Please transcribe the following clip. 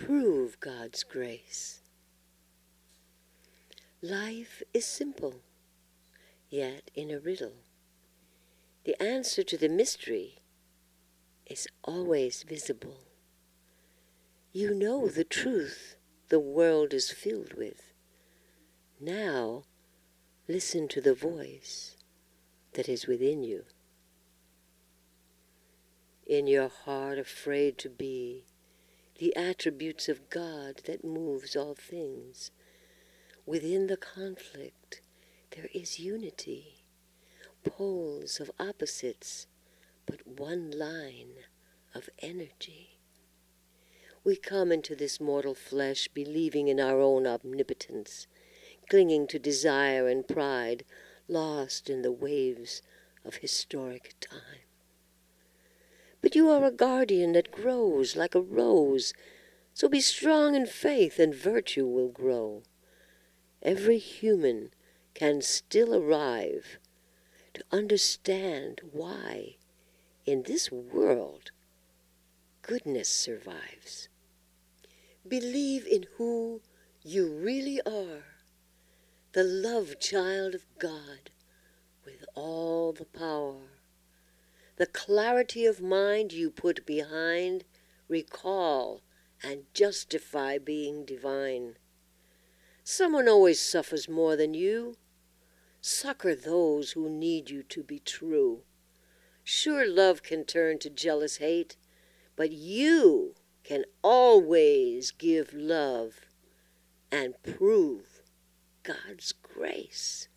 prove God's grace. Life is simple, yet in a riddle. The answer to the mystery is always visible. You know the truth the world is filled with. Now, listen to the voice that is within you. In your heart afraid to be the attributes of God that moves all things. Within the conflict there is unity, poles of opposites, but one line of energy. We come into this mortal flesh believing in our own omnipotence, clinging to desire and pride, lost in the waves of historic time. But you are a guardian that grows like a rose, so be strong in faith and virtue will grow. Every human can still arrive to understand why, in this world, goodness survives. Believe in who you really are, the love child of God with all the power. The clarity of mind you put behind, recall and justify being divine. Someone always suffers more than you. Succor those who need you to be true. Sure, love can turn to jealous hate, but you can always give love and prove God's grace.